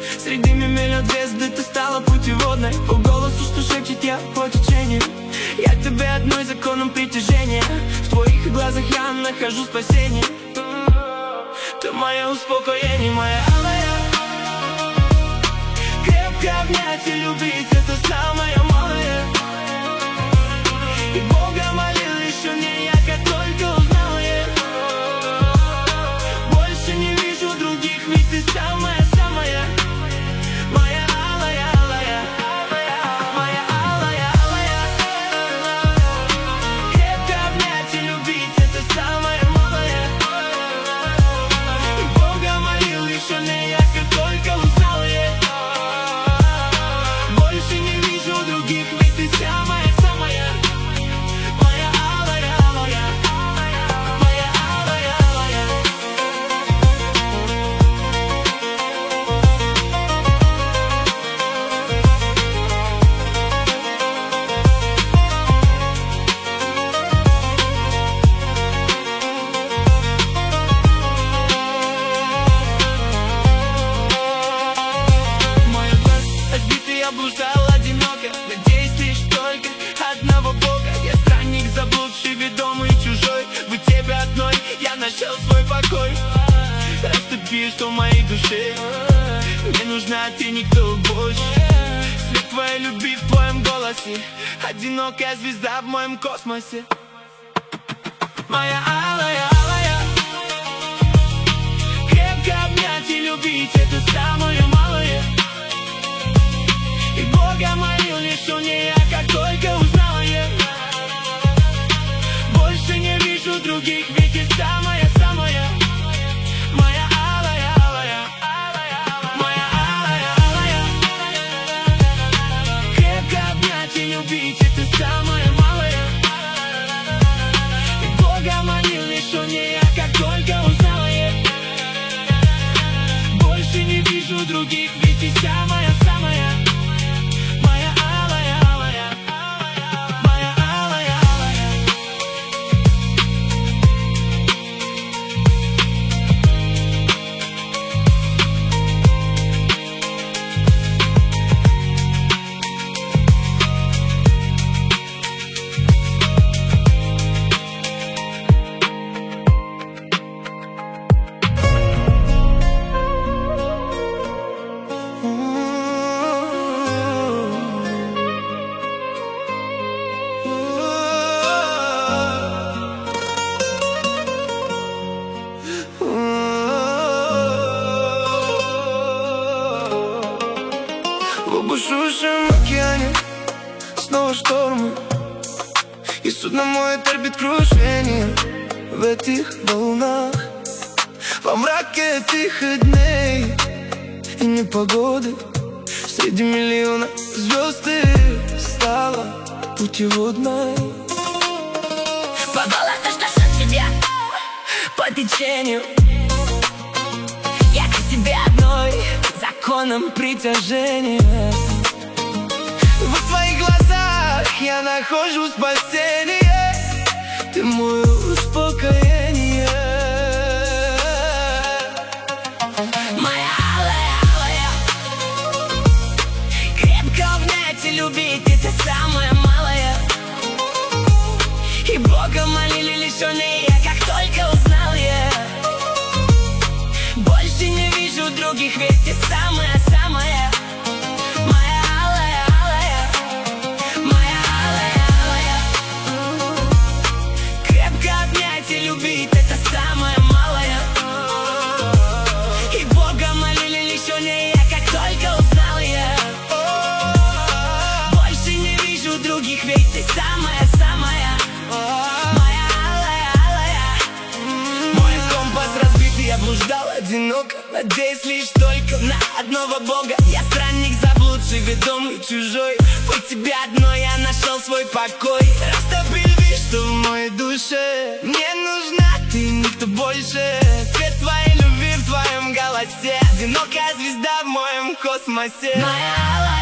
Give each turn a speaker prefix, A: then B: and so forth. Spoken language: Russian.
A: Среди миллион звезды ты стала путеводной. По голосу, что шепчет я по течению. Я к тебе одной законом притяжения. В твоих глазах я нахожу спасение. Ты мое успокоение, моя алая. Крепко обнять и любить — это самое малое. И Бога молил, еще не я, как только узнал я. Больше не вижу других, ведь ты самая-самая. Моя алая, алая, моя алая, алая. Крепко обнять и любить — это самое малое. И Бога молил, еще не я, как только узнал я. Больше не вижу других, ведь ты самая-самая. Моя алая, алая, моя алая, алая. Моя душа разбитая, я блуждал одиноко, надеюсь лишь только одного Бога. Я странник, заблудший, ведомый, чужой. В тебе одной я нашел свой покой. Растопишь, что в моей душе не нужна ты, никто больше. Свет твоей любви в твоем голосе, одинокая звезда в моем космосе. Моя алая, алая. Крепко обнять и любить — это самое малое. И Бога молил, еще не я, как только узнал я. Больше не вижу других, ведь ты самая-самая. Моя алая, алая, моя алая, алая. Крепко обнять и любить — это самое малое. И Бога молил, еще не я, как только узнал я. Больше не вижу других, ведь ты самая-самая. Моя алая, алая, моя алая, алая.
B: В бушующем океане снова штормы, и судно мое терпит крушение в этих волнах. Во мраке тихих дней и непогоды, среди миллиона звезд ты стала путеводной.
A: По голосу, что шепчет я по течению. Я к тебе одной законом притяжения.
B: В твоих глазах я нахожу спасение. Ты мое успокоение.
A: Моя алая, алая. Крепко обнять и любить — это самое малое. И Бога молили, лишь он и я, как только узнал я. Больше не вижу других, ведь ты самая-самая. Моя алая, алая, моя алая, алая. Крепко обнять и любить — это самое малое. И Бога молили, лишь он и я, как только узнал я. Больше не вижу других, ведь ты самая-самая. Моя алая, алая.
B: Мой компас разбитый, я блуждал одиноко, надеюсь лишь только на одного Бога. Я странник, заблудший, ведомый, чужой. В тебе одной я нашел свой покой. Растопил вишь, что в моей душе мне нужна ты, никто больше. Цвет твоей любви в твоем голосе, одинокая звезда в моем космосе.
A: Моя алая.